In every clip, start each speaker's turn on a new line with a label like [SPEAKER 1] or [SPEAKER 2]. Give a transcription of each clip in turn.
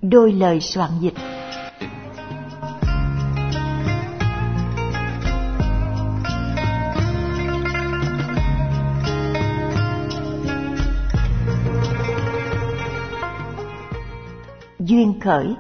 [SPEAKER 1] Đôi lời soạn dịch. Duyên khởi.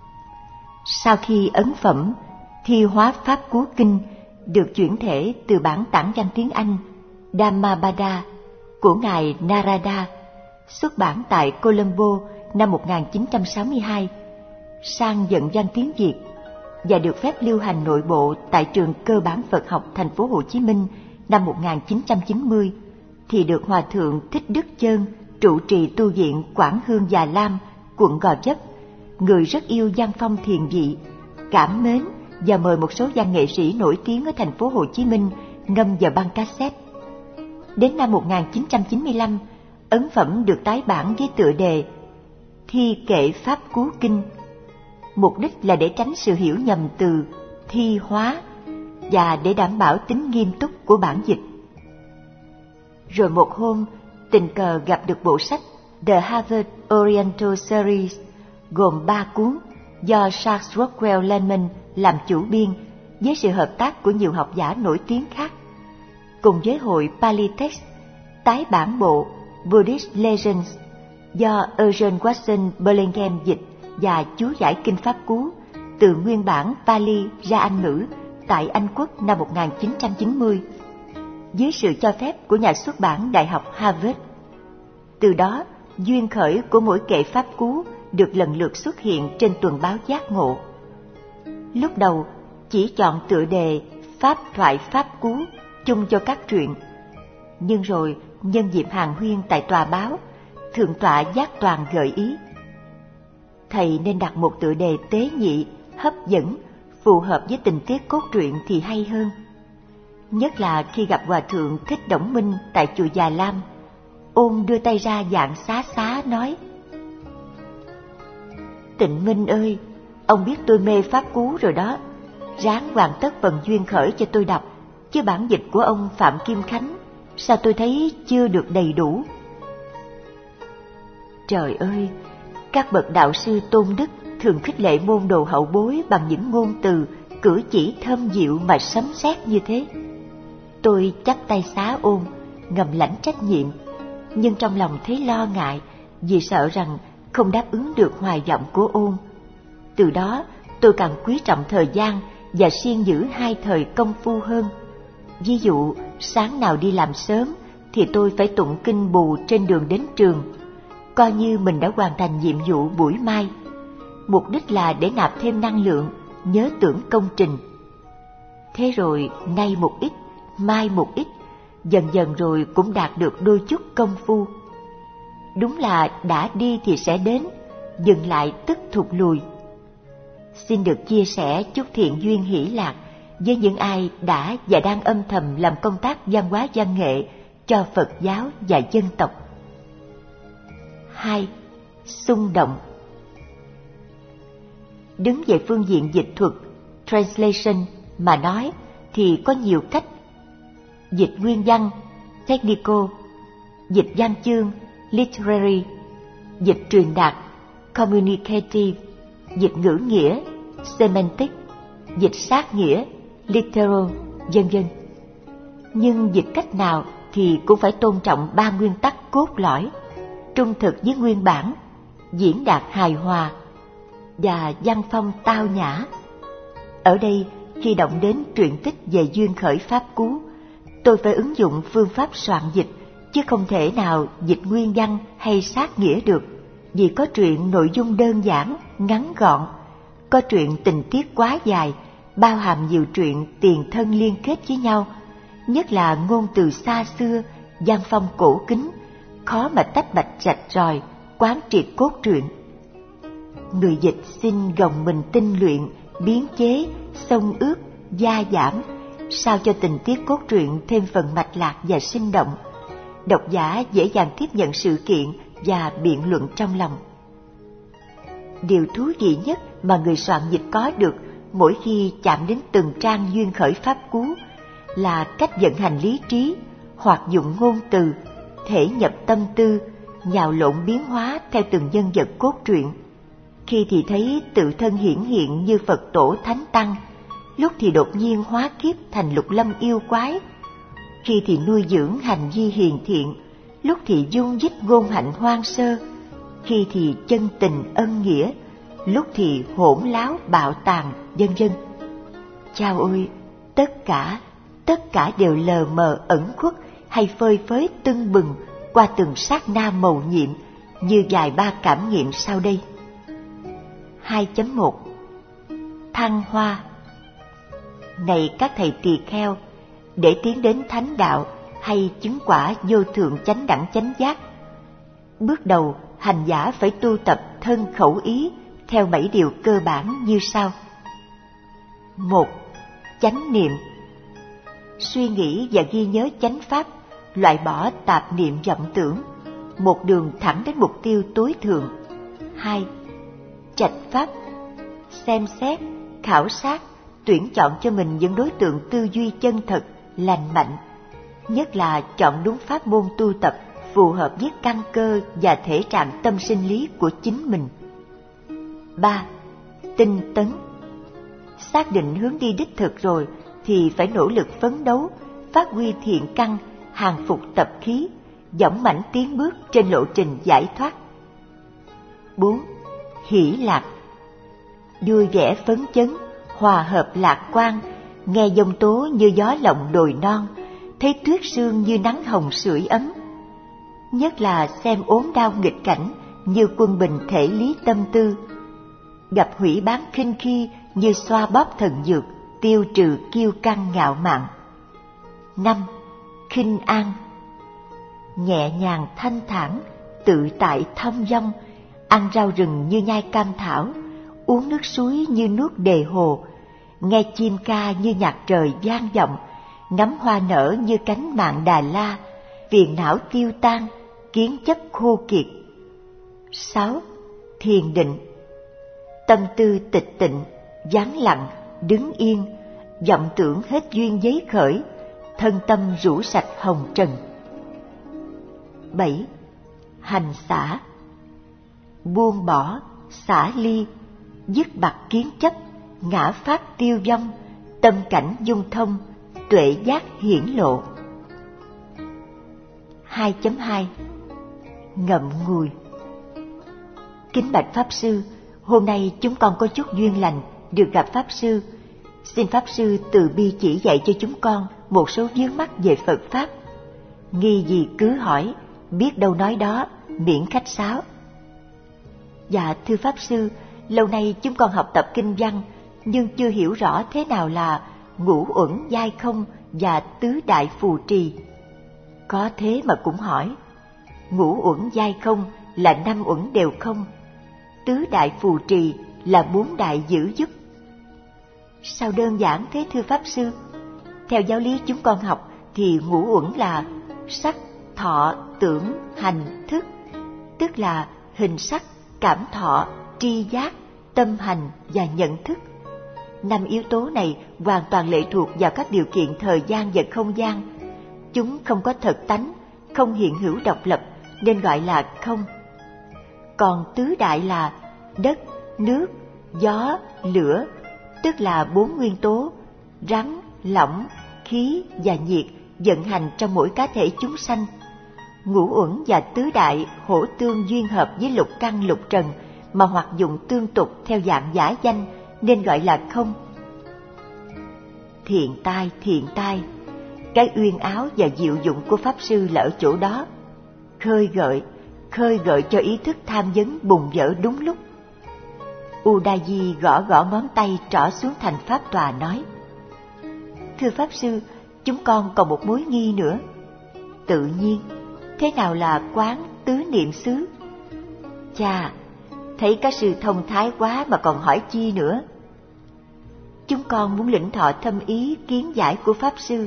[SPEAKER 1] Sau khi ấn phẩm Thi hóa Pháp Cú Kinh được chuyển thể từ bản tản văn tiếng Anh Dhammapada của Ngài Narada, xuất bản tại Colombo năm 1962, sang vận văn tiếng Việt và được phép lưu hành nội bộ tại trường Cơ bản Phật học Thành phố Hồ Chí Minh năm 1990, thì được Hòa thượng Thích Đức Chơn, trụ trì tu viện Quảng Hương Già Lam, quận Gò Vấp, người rất yêu văn phong thiền vị, cảm mến và mời một số văn nghệ sĩ nổi tiếng ở Thành phố Hồ Chí Minh ngâm vào băng cassette. Đến năm 1995, ấn phẩm được tái bản với tựa đề Thi kệ Pháp Cú Kinh, mục đích là để tránh sự hiểu nhầm từ thi hóa và để đảm bảo tính nghiêm túc của bản dịch. Rồi một hôm, tình cờ gặp được bộ sách The Harvard Oriental Series gồm 3 cuốn do Charles Rockwell Lehman làm chủ biên với sự hợp tác của nhiều học giả nổi tiếng khác, cùng với hội Pali Text tái bản bộ Buddhist Legends do Eugene Watson Burlingame dịch và chú giải Kinh Pháp Cú từ nguyên bản Pali ra Anh ngữ tại Anh Quốc năm 1990, dưới sự cho phép của nhà xuất bản Đại học Harvard. Từ đó, duyên khởi của mỗi kệ Pháp Cú được lần lượt xuất hiện trên tuần báo Giác Ngộ. Lúc đầu chỉ chọn tựa đề Pháp thoại Pháp Cú chung cho các truyện, nhưng rồi nhân dịp hàn huyên tại tòa báo, Thượng tọa Giác Toàn gợi ý thầy nên đặt một tựa đề tế nhị, hấp dẫn, phù hợp với tình tiết cốt truyện thì hay hơn. Nhất là khi gặp Hòa thượng Thích Đổng Minh tại chùa Già Lam, Ôn đưa tay ra dạng xá xá nói: Tịnh Minh ơi, ông biết tôi mê Pháp Cú rồi đó, ráng hoàn tất phần duyên khởi cho tôi đọc, chứ bản dịch của ông Phạm Kim Khánh sao tôi thấy chưa được đầy đủ. Trời ơi, các bậc đạo sư tôn đức thường khích lệ môn đồ hậu bối bằng những ngôn từ, cử chỉ thơm dịu mà sấm sét như thế. Tôi chắp tay xá Ôn, ngầm lãnh trách nhiệm, nhưng trong lòng thấy lo ngại vì sợ rằng không đáp ứng được hoài vọng của Ôn. Từ đó tôi càng quý trọng thời gian và siêng giữ 2 thời công phu hơn. Ví dụ, sáng nào đi làm sớm thì tôi phải tụng kinh bù trên đường đến trường, coi như mình đã hoàn thành nhiệm vụ buổi mai. Mục đích là để nạp thêm năng lượng, nhớ tưởng công trình. Thế rồi nay một ít, mai một ít, dần dần rồi cũng đạt được đôi chút công phu. Đúng là đã đi thì sẽ đến, dừng lại tức thụt lùi. Xin được chia sẻ chút thiện duyên hỷ lạc với những ai đã và đang âm thầm làm công tác văn hóa văn nghệ cho Phật giáo và dân tộc. 2. Xung động. Đứng về phương diện dịch thuật, translation mà nói thì có nhiều cách. Dịch nguyên văn, technical; dịch văn chương, literary; dịch truyền đạt, communicative; dịch ngữ nghĩa, semantic; dịch sát nghĩa, literal, vân vân. Nhưng dịch cách nào thì cũng phải tôn trọng 3 nguyên tắc cốt lõi: trung thực với nguyên bản, diễn đạt hài hòa và văn phong tao nhã. Ở đây, khi động đến truyện tích về duyên khởi Pháp Cú, tôi phải ứng dụng phương pháp soạn dịch, chứ không thể nào dịch nguyên văn hay sát nghĩa được, vì có truyện nội dung đơn giản, ngắn gọn, có truyện tình tiết quá dài, bao hàm nhiều truyện tiền thân liên kết với nhau, nhất là ngôn từ xa xưa, văn phong cổ kính, khó mà tách bạch rạch ròi, quán triệt cốt truyện. Người dịch xin gồng mình tinh luyện, biến chế, xông ước, gia giảm, sao cho tình tiết cốt truyện thêm phần mạch lạc và sinh động. Độc giả dễ dàng tiếp nhận sự kiện và biện luận trong lòng. Điều thú vị nhất mà người soạn dịch có được mỗi khi chạm đến từng trang duyên khởi Pháp Cú là cách vận hành lý trí, hoạt dụng ngôn từ, thể nhập tâm tư, nhào lộn biến hóa theo từng nhân vật cốt truyện. khi thì thấy tự thân hiển hiện như Phật tổ Thánh Tăng, lúc thì đột nhiên hóa kiếp thành lục lâm yêu quái, khi thì nuôi dưỡng hành vi hiền thiện, lúc thì dung dích ngôn hạnh hoang sơ, khi thì chân tình ân nghĩa, lúc thì hỗn láo bạo tàn, vân vân. Chao ơi, tất cả đều lờ mờ ẩn khuất hay phơi phới tưng bừng qua từng sát na mầu nhiệm như vài ba cảm nghiệm sau đây. 2.1 Thăng hoa. Này các thầy tỳ kheo, để tiến đến thánh đạo hay chứng quả vô thượng chánh đẳng chánh giác, bước đầu hành giả phải tu tập thân khẩu ý theo 7 điều cơ bản như sau. 1. Chánh niệm. Suy nghĩ và ghi nhớ chánh pháp, loại bỏ tạp niệm vọng tưởng, một đường thẳng đến mục tiêu tối thượng. 2. Trạch pháp. Xem xét, khảo sát, tuyển chọn cho mình những đối tượng tư duy chân thật, lành mạnh, nhất là chọn đúng pháp môn tu tập phù hợp với căn cơ và thể trạng tâm sinh lý của chính mình. 3. Tinh tấn. Xác định hướng đi đích thực rồi thì phải nỗ lực phấn đấu, phát huy thiện căn, hàng phục tập khí, dõng mãnh tiến bước trên lộ trình giải thoát. 4. Hỷ lạc. Vui vẻ phấn chấn, hòa hợp lạc quan, nghe giông tố như gió lộng đồi non, thấy tuyết sương như nắng hồng sưởi ấm. Nhất là xem ốm đau nghịch cảnh như quân bình thể lý tâm tư, gặp hủy bán khinh khi như xoa bóp thần dược, tiêu trừ kiêu căng ngạo mạn. 5. Khinh an. Nhẹ nhàng thanh thản, tự tại thong dong, ăn rau rừng như nhai cam thảo, uống nước suối như nuốt đề hồ, nghe chim ca như nhạc trời vang vọng, ngắm hoa nở như cánh mạn Đà La, phiền não tiêu tan, kiến chấp khô kiệt. 6. Thiền định. Tâm tư tịch tịnh, vắng lặng, đứng yên, vọng tưởng hết duyên giấy khởi, thân tâm rũ sạch hồng trần. 7. Hành xả. Buông bỏ, xả ly, dứt bặt kiến chấp, ngã pháp tiêu vong, tâm cảnh dung thông, tuệ giác hiển lộ. 2.2 Ngậm ngùi. Kính bạch Pháp Sư, hôm nay chúng con có chút duyên lành được gặp Pháp Sư. Xin Pháp Sư từ bi chỉ dạy cho chúng con một số vướng mắc về Phật Pháp. Nghi gì cứ hỏi, biết đâu nói đó, miễn khách sáo. Dạ thưa Pháp Sư, lâu nay chúng con học tập kinh văn, nhưng chưa hiểu rõ thế nào là ngũ uẩn giai không và tứ đại phù trì. Có thế mà cũng hỏi, ngũ uẩn giai không là 5 uẩn đều không, tứ đại phù trì là 4 đại giữ giúp. Sao đơn giản thế thưa Pháp Sư? Theo giáo lý chúng con học thì ngũ uẩn là sắc, thọ, tưởng, hành, thức, tức là hình sắc, cảm thọ, tri giác, tâm hành và nhận thức. 5 yếu tố này hoàn toàn lệ thuộc vào các điều kiện thời gian và không gian. Chúng không có thật tánh, không hiện hữu độc lập nên gọi là không. Còn tứ đại là đất, nước, gió, lửa, tức là 4 nguyên tố rắn, lỏng, khí và nhiệt vận hành trong mỗi cá thể chúng sanh. Ngũ uẩn và tứ đại hỗ tương duyên hợp với lục căn lục trần mà hoạt dụng tương tục theo dạng giả danh nên gọi là không. Thiện tai, cái uyên áo và diệu dụng của Pháp Sư là ở chỗ đó, khơi gợi cho ý thức tham vấn bùng vỡ đúng lúc. Udayi gõ ngón tay trỏ xuống thành pháp tòa nói: Thưa Pháp Sư, chúng con còn một mối nghi nữa. Tự nhiên, thế nào là quán tứ niệm xứ? Chà, thấy các sư thông thái quá mà còn hỏi chi nữa. Chúng con muốn lĩnh thọ thâm ý kiến giải của Pháp Sư.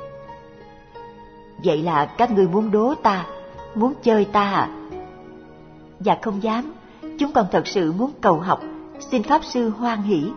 [SPEAKER 1] Vậy là các người muốn đố ta, muốn chơi ta à? Dạ không dám, chúng con thật sự muốn cầu học, xin Pháp Sư hoan hỷ.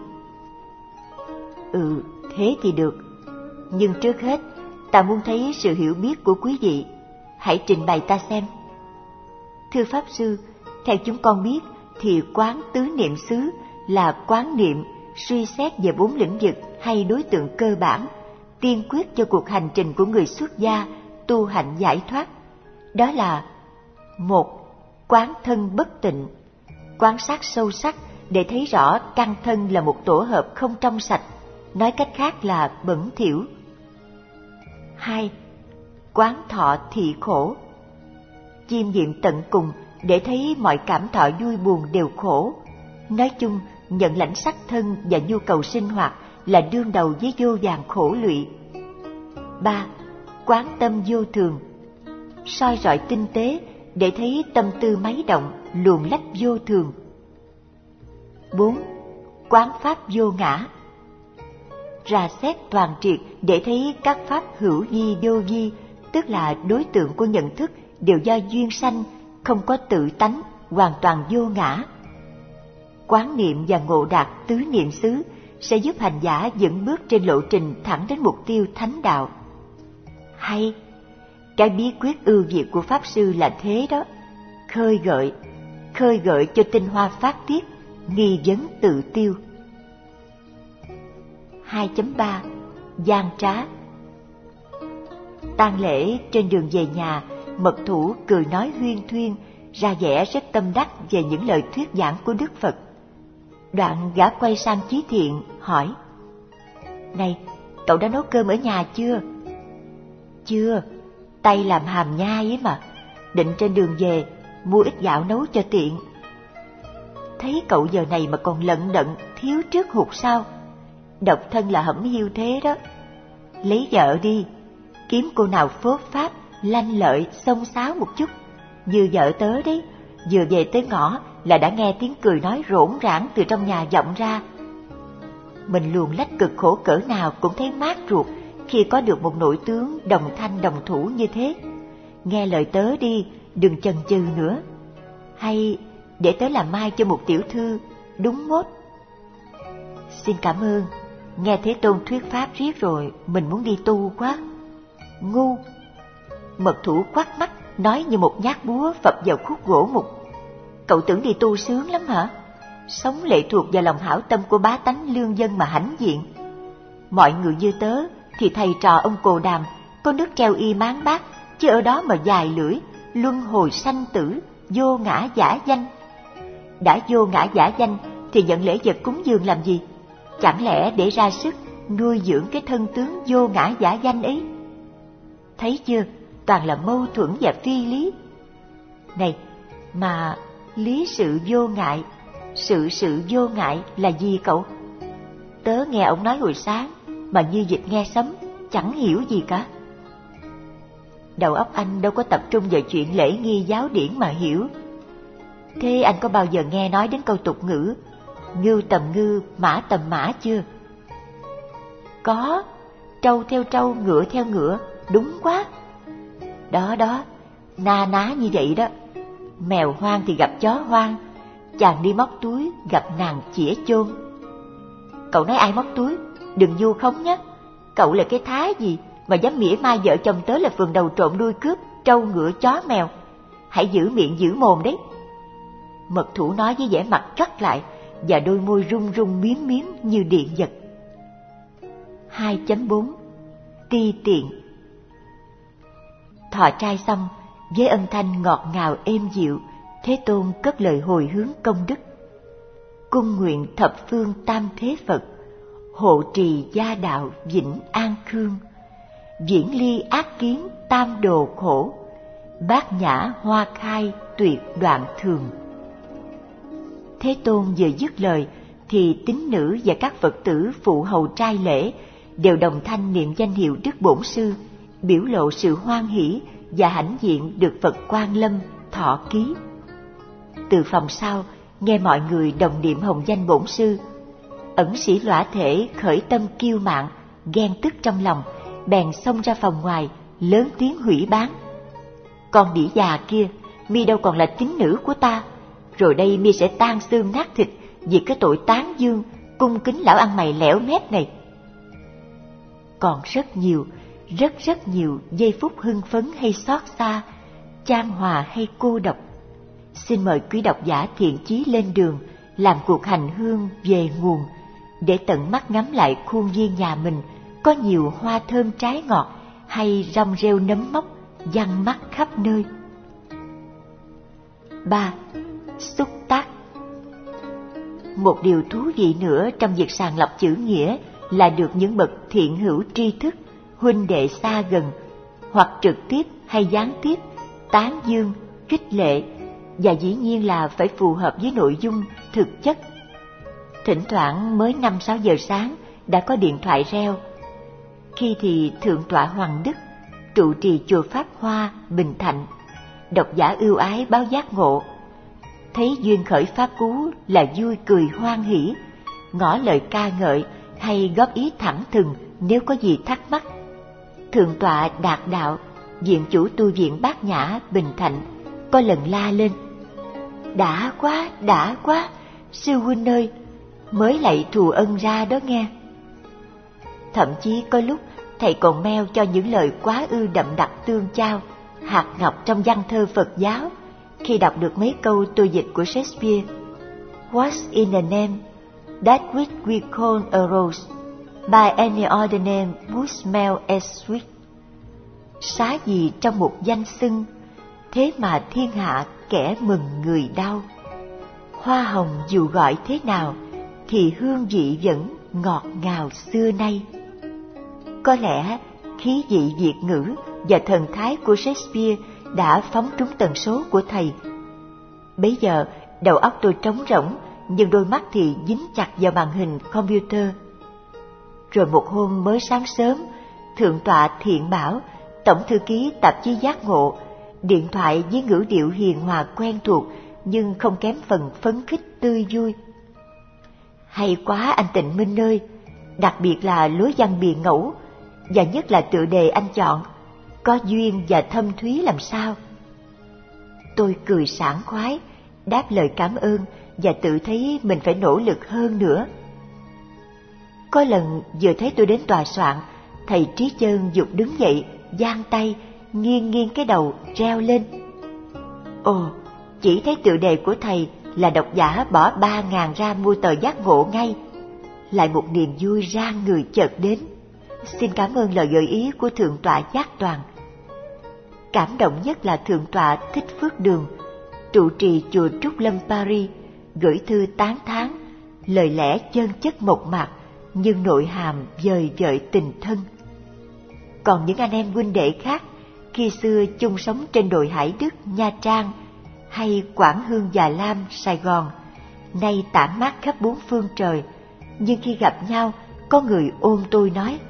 [SPEAKER 1] Thế thì được, nhưng trước hết ta muốn thấy sự hiểu biết của quý vị, hãy trình bày ta xem. Thưa Pháp Sư, theo chúng con biết thì quán tứ niệm xứ là quán niệm suy xét về 4 lĩnh vực hay đối tượng cơ bản, tiên quyết cho cuộc hành trình của người xuất gia tu hạnh giải thoát. Đó là: 1. Quán thân bất tịnh, quan sát sâu sắc để thấy rõ căn thân là một tổ hợp không trong sạch, nói cách khác là bẩn thỉu. 2. Quán thọ thị khổ, chiêm nghiệm tận cùng để thấy mọi cảm thọ vui buồn đều khổ. Nói chung, nhận lãnh sắc thân và nhu cầu sinh hoạt là đương đầu với vô vàn khổ lụy. 3. Quán tâm vô thường, soi rọi tinh tế để thấy tâm tư máy động, luồn lách vô thường. 4. Quán pháp vô ngã, rà xét toàn triệt để thấy các pháp hữu vi vô vi, tức là đối tượng của nhận thức đều do duyên sanh, không có tự tánh, hoàn toàn vô ngã. Quán niệm và ngộ đạt tứ niệm xứ sẽ giúp hành giả dẫn bước trên lộ trình thẳng đến mục tiêu thánh đạo. Hay, cái bí quyết ưu việt của Pháp Sư là thế đó: khơi gợi cho tinh hoa phát tiết, nghi vấn tự tiêu. 2.3. Gian trá. tang lễ trên đường về nhà, mật thủ cười nói huyên thuyên, ra vẻ rất tâm đắc về những lời thuyết giảng của Đức Phật. Đoạn gã quay sang Chí Thiện hỏi: "Này, cậu đã nấu cơm ở nhà chưa?" "Chưa, tay làm hàm nhai ấy mà, định trên đường về mua ít gạo nấu cho tiện." "Thấy cậu giờ này mà còn lận đận, thiếu trước hụt sau. Độc thân là hẩm hiu thế đó. Lấy vợ đi, kiếm cô nào phốt pháp, lanh lợi, xông xáo một chút. Như vợ tớ đấy, vừa về tới ngõ là đã nghe tiếng cười nói rỗn rãng từ trong nhà vọng ra. Mình luồn lách cực khổ cỡ nào cũng thấy mát ruột khi có được một nội tướng đồng thanh đồng thủ như thế. Nghe lời tớ đi, đừng chần chừ nữa. Hay để tớ làm mai cho một tiểu thư, đúng mốt." "Xin cảm ơn, nghe Thế Tôn thuyết pháp riết rồi, mình muốn đi tu quá." "Ngu!" Mật thủ quát mắt, nói như một nhát búa phập vào khúc gỗ mục. "Cậu tưởng đi tu sướng lắm hả? Sống lệ thuộc vào lòng hảo tâm của bá tánh lương dân mà hãnh diện. Mọi người như tớ thì thầy trò ông Cồ Đàm, có nước treo y máng bát, chứ ở đó mà dài lưỡi, luân hồi sanh tử, vô ngã giả danh. Đã vô ngã giả danh thì nhận lễ vật cúng dường làm gì? Chẳng lẽ để ra sức nuôi dưỡng cái thân tướng vô ngã giả danh ấy? Thấy chưa, toàn là mâu thuẫn và phi lý. Này, mà lý sự vô ngại, sự vô ngại là gì cậu? Tớ nghe ông nói hồi sáng mà như vịt nghe sấm, chẳng hiểu gì cả." Đầu óc anh đâu có tập trung vào chuyện lễ nghi giáo điển mà hiểu. Thế anh có bao giờ nghe nói đến câu tục ngữ ngưu tầm ngư, mã tầm mã chưa? Có, trâu theo trâu, ngựa theo ngựa, đúng quá. Đó đó, na ná như vậy đó. Mèo hoang thì gặp chó hoang, chàng đi móc túi gặp nàng chĩa chôn. Cậu nói ai móc túi? Đừng vu khống nhé. Cậu là cái thá gì mà dám mỉa mai vợ chồng tớ là vườn đầu trộm đuôi cướp, trâu ngựa chó mèo? Hãy giữ miệng giữ mồm đấy. Mật thủ nói với vẻ mặt gắt lại và đôi môi run run miếm miếm như điện giật. 2.4 Ti tiện. Thọ trai xong, với âm thanh ngọt ngào êm dịu, Thế Tôn cất lời hồi hướng công đức: "Cung nguyện thập phương tam thế Phật, hộ trì gia đạo vĩnh an khương, viễn ly ác kiến tam đồ khổ, bát nhã hoa khai tuyệt đoạn thường." Thế Tôn vừa dứt lời thì tín nữ và các Phật tử phụ hầu trai lễ đều đồng thanh niệm danh hiệu Đức Bổn Sư, biểu lộ sự hoan hỷ và hãnh diện được Phật Quan Lâm thọ ký. Từ phòng sau nghe mọi người đồng niệm hồng danh Bổn Sư, ẩn sĩ lõa thể khởi tâm kiêu mạn, ghen tức trong lòng, bèn xông ra phòng ngoài lớn tiếng hủy báng: "Con đĩ già kia, mi đâu còn là tín nữ của ta, rồi đây mi sẽ tan xương nát thịt vì cái tội tán dương cung kính lão ăn mày lẻo mép này." Còn rất nhiều giây phút hưng phấn hay xót xa, chan hòa hay cô độc. Xin mời quý độc giả thiện chí lên đường làm cuộc hành hương về nguồn, để tận mắt ngắm lại khuôn viên nhà mình có nhiều hoa thơm trái ngọt hay rong rêu nấm mốc giăng mắt khắp nơi. 3. Xúc tác. Một điều thú vị nữa trong việc sàng lọc chữ nghĩa là được những bậc thiện hữu tri thức, huynh đệ xa gần, hoặc trực tiếp hay gián tiếp, tán dương, khích lệ, và dĩ nhiên là phải phù hợp với nội dung thực chất. Thỉnh thoảng mới 5-6 giờ sáng đã có điện thoại reo. Khi thì Thượng tọa Hoàng Đức, trụ trì chùa Pháp Hoa, Bình Thạnh, độc giả ưu ái báo giác ngộ, thấy duyên khởi pháp cú là vui cười hoan hỉ, ngỏ lời ca ngợi hay góp ý thẳng thừng nếu có gì thắc mắc. Thượng tọa Đạt Đạo, viện chủ tu viện Bát Nhã, Bình Thạnh, có lần la lên: đã quá, sư huynh ơi, mới lạy thù ân ra đó nghe. Thậm chí có lúc thầy còn mail cho những lời quá ư đậm đặc tương chao, hạt ngọc trong văn thơ Phật giáo, khi đọc được mấy câu tôi dịch của Shakespeare. What's in a name that which we call a rose, by any other name would smell as sweet. Xá gì trong một danh xưng, thế mà thiên hạ kẻ mừng người đau. Hoa hồng dù gọi thế nào, thì hương vị vẫn ngọt ngào xưa nay. Có lẽ khí vị Việt ngữ và thần thái của Shakespeare đã phóng trúng tần số của thầy. Bấy giờ đầu óc tôi trống rỗng, nhưng đôi mắt thì dính chặt vào màn hình computer. Rồi một hôm mới sáng sớm, Thượng tọa Thiện Bảo, tổng thư ký tạp chí Giác Ngộ, điện thoại với ngữ điệu hiền hòa quen thuộc nhưng không kém phần phấn khích tươi vui. Hay quá anh Tịnh Minh ơi, đặc biệt là lối văn biền ngẫu, và nhất là tựa đề anh chọn, có duyên và thâm thúy làm sao. Tôi cười sảng khoái, đáp lời cảm ơn và tự thấy mình phải nỗ lực hơn nữa. Có lần vừa thấy tôi đến tòa soạn, thầy Trí Chơn giục đứng dậy, giang tay, nghiêng cái đầu, reo lên: ồ, chỉ thấy tựa đề của thầy là độc giả bỏ 3.000 ra mua tờ Giác Ngộ ngay. Lại một niềm vui rang người chợt đến. Xin cảm ơn lời gợi ý của Thượng tọa Giác Toàn. Cảm động nhất là Thượng tọa Thích Phước Đường, trụ trì chùa Trúc Lâm Paris, gửi thư tán thán, lời lẽ chân chất mộc mạc nhưng nội hàm vời vợi tình thân. Còn những anh em huynh đệ khác, khi xưa chung sống trên đồi Hải Đức, Nha Trang, hay Quảng Hương, Già Lam, Sài Gòn, nay tản mát khắp bốn phương trời, nhưng khi gặp nhau, có người ôm tôi nói: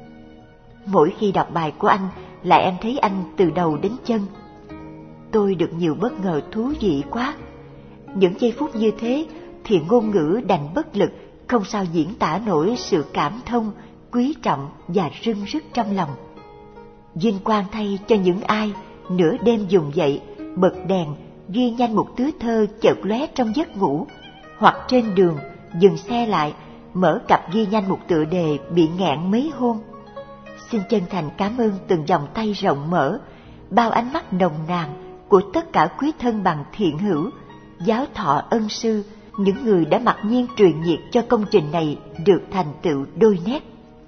[SPEAKER 1] mỗi khi đọc bài của anh là em thấy anh từ đầu đến chân. Tôi được nhiều bất ngờ thú vị quá. Những giây phút như thế thì ngôn ngữ đành bất lực, không sao diễn tả nổi sự cảm thông, quý trọng và rưng rức trong lòng. Vinh quang thay cho những ai nửa đêm dùng dậy, bật đèn, ghi nhanh một tứ thơ chợt lóe trong giấc ngủ, hoặc trên đường dừng xe lại, mở cặp ghi nhanh một tựa đề bị nghẹn mấy hôm. Xin chân thành cảm ơn từng vòng tay rộng mở, bao ánh mắt nồng nàn của tất cả quý thân bằng thiện hữu, giáo thọ ân sư, những người đã mặc nhiên truyền nhiệt cho công trình này được thành tựu đôi nét.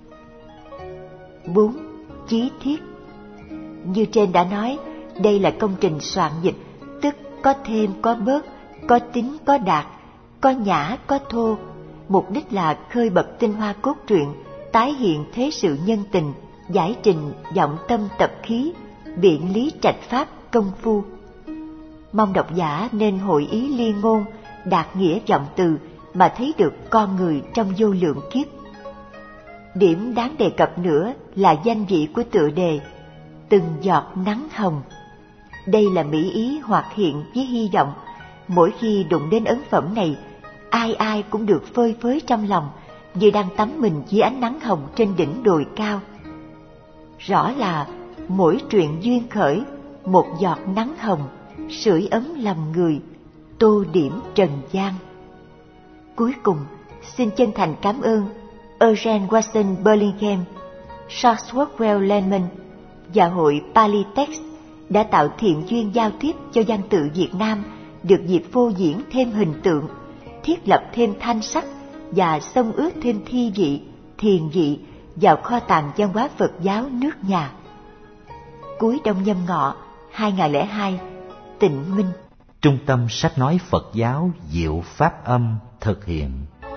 [SPEAKER 1] 4. Chí thiết. Như trên đã nói, đây là công trình soạn dịch, tức có thêm có bớt, có tín có đạt, có nhã có thô. Mục đích là khơi bật tinh hoa cốt truyện, tái hiện thế sự nhân tình, giải trình vọng tâm tập khí, biện lý trạch pháp công phu. Mong độc giả nên hội ý liên ngôn, đạt nghĩa vọng từ mà thấy được con người trong vô lượng kiếp. Điểm đáng đề cập nữa là danh vị của tựa đề Từng giọt nắng hồng. Đây là mỹ ý hoạt hiện với hy vọng, mỗi khi đụng đến ấn phẩm này, ai ai cũng được phơi phới trong lòng, như đang tắm mình dưới ánh nắng hồng trên đỉnh đồi cao. Rõ là mỗi truyện duyên khởi, một giọt nắng hồng, sưởi ấm lòng người, tô điểm trần gian. Cuối cùng, xin chân thành cảm ơn Eugene Watson Burlingame, Chatsworth Lehman và hội Pali Text đã tạo thiện duyên giao tiếp cho văn tự Việt Nam được dịp phô diễn thêm hình tượng, thiết lập thêm thanh sắc và xông ướp thêm thi vị, thiền vị vào kho tàng văn hóa Phật giáo nước nhà. Cuối Đông Nhâm Ngọ 2002, Tịnh Minh.
[SPEAKER 2] Trung tâm Sách nói Phật giáo Diệu Pháp Âm thực hiện.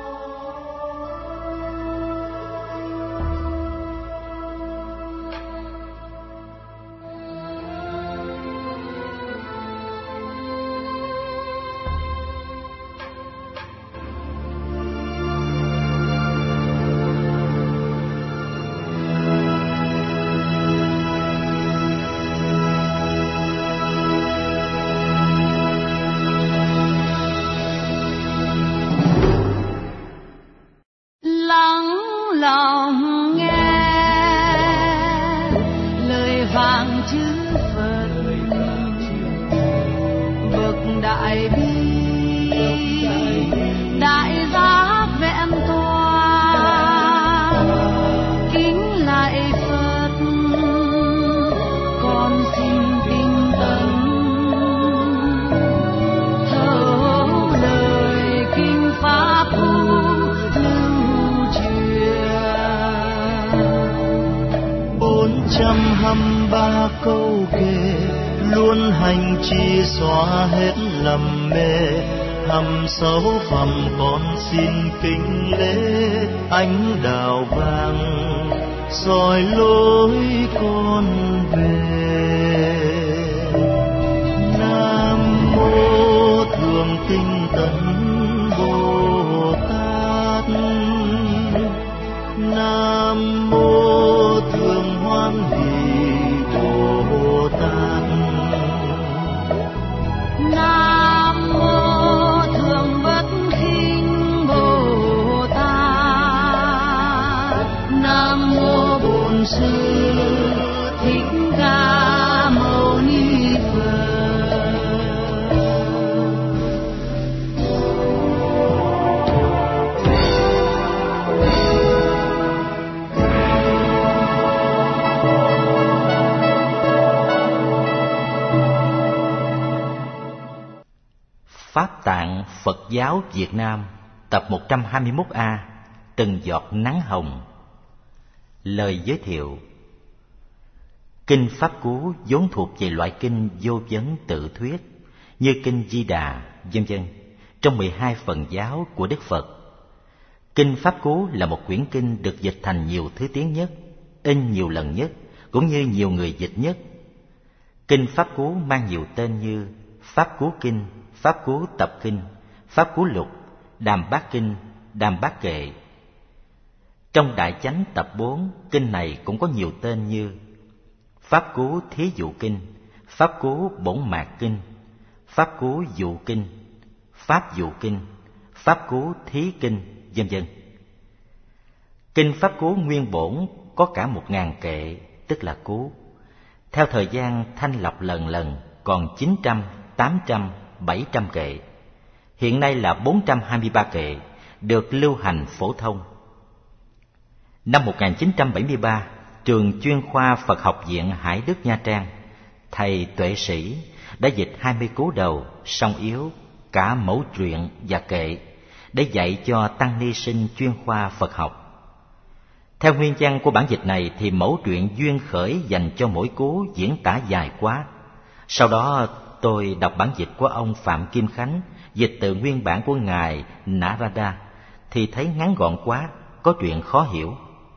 [SPEAKER 3] Xóa hết lầm mê hầm sâu phẩm, con xin kính lễ ánh đào vàng soi lối con về. Nam mô Thượng Tinh Tấn Bồ Tát, Nam mô Thượng Hoan Hỷ Bồ Tát,
[SPEAKER 4] Nam mô Thượng Bất Khinh Bồ Tát, Nam mô Bổn Sư Thích Ca Mâu Ni Phật.
[SPEAKER 2] Pháp Tạng Phật giáo Việt Nam, tập 121A, Từng giọt nắng hồng. Lời giới thiệu. Kinh Pháp Cú vốn thuộc về loại kinh vô vấn tự thuyết như kinh Di Đà, vân vân, trong 12 phần giáo của Đức Phật. Kinh Pháp Cú là một quyển kinh được dịch thành nhiều thứ tiếng nhất, in nhiều lần nhất, cũng như nhiều người dịch nhất. Kinh Pháp Cú mang nhiều tên như Pháp Cú Kinh, Pháp Cú Tập Kinh, Pháp Cú Lục, Đàm Bát Kinh, Đàm Bát Kệ. Trong Đại Chánh tập 4, kinh này cũng có nhiều tên như Pháp Cú Thí Dụ Kinh, Pháp Cú Bổn Mạc Kinh, Pháp Cú Dụ Kinh, Pháp Dụ Kinh, Pháp Cú Thí Kinh, vân vân. Kinh Pháp Cú nguyên bổn có cả 1000 kệ, tức là cú. Theo thời gian thanh lọc lần lần còn 900, 800, 700 kệ. Hiện nay là 423 kệ, được lưu hành phổ thông. Năm 1973, trường chuyên khoa Phật học viện Hải Đức Nha Trang, thầy Tuệ Sĩ đã dịch 20 cú đầu, song yếu, cả mẫu truyện và kệ để dạy cho tăng ni sinh chuyên khoa Phật học. Theo nguyên văn của bản dịch này thì mẫu truyện duyên khởi dành cho mỗi cú diễn tả dài quá. Sau đó tôi đọc bản dịch của ông Phạm Kim Khánh, dịch từ nguyên bản của ngài Narada, thì thấy ngắn gọn quá, có chuyện khó hiểu.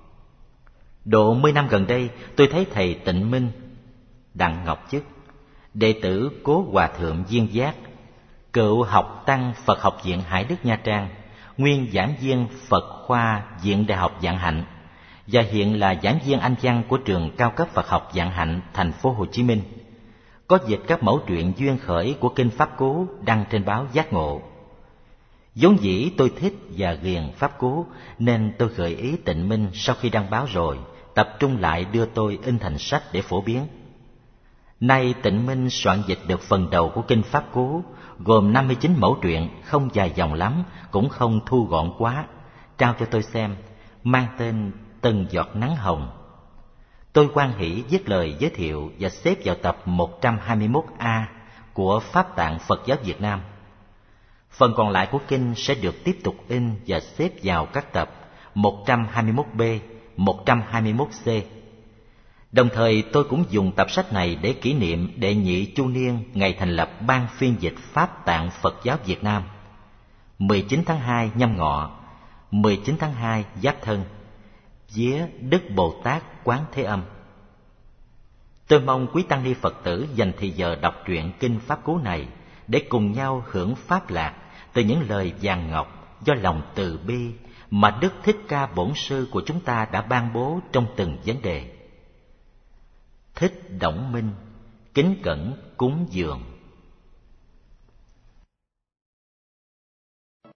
[SPEAKER 2] Độ 10 năm gần đây, tôi thấy thầy Tịnh Minh, Đặng Ngọc Chức, đệ tử Cố Hòa Thượng Viên Giác, cựu học tăng Phật học viện Hải Đức Nha Trang, nguyên giảng viên Phật khoa Viện Đại học Vạn Hạnh và hiện là giảng viên Anh văn của trường cao cấp Phật học Vạn Hạnh, thành phố Hồ Chí Minh, có dịch các mẫu truyện duyên khởi của kinh Pháp Cú đăng trên báo Giác Ngộ. Vốn dĩ tôi thích và ghiền Pháp Cú, nên tôi gợi ý Tịnh Minh sau khi đăng báo rồi tập trung lại đưa tôi in thành sách để phổ biến. Nay Tịnh Minh soạn dịch được phần đầu của kinh Pháp Cú, gồm 59 mẫu truyện, không dài dòng lắm, cũng không thu gọn quá, trao cho tôi xem, mang tên Từng giọt nắng hồng. Tôi hoan hỷ viết lời giới thiệu và xếp vào tập 121A của Pháp Tạng Phật giáo Việt Nam. Phần còn lại của kinh sẽ được tiếp tục in và xếp vào các tập 121B, 121C. Đồng thời tôi cũng dùng tập sách này để kỷ niệm đệ nhị chu niên ngày thành lập Ban phiên dịch Pháp Tạng Phật giáo Việt Nam, 19 tháng 2 Nhâm Ngọ, 19 tháng 2 Giáp Thân, vía Đức Bồ Tát Quán Thế Âm. Tôi mong quý tăng ni Phật tử dành thời giờ đọc truyện kinh Pháp Cú này để cùng nhau hưởng pháp lạc từ những lời vàng ngọc do lòng từ bi mà Đức Thích Ca Bổn Sư của chúng ta đã ban bố trong từng vấn đề. Thích Đổng Minh kính cẩn cúng dường.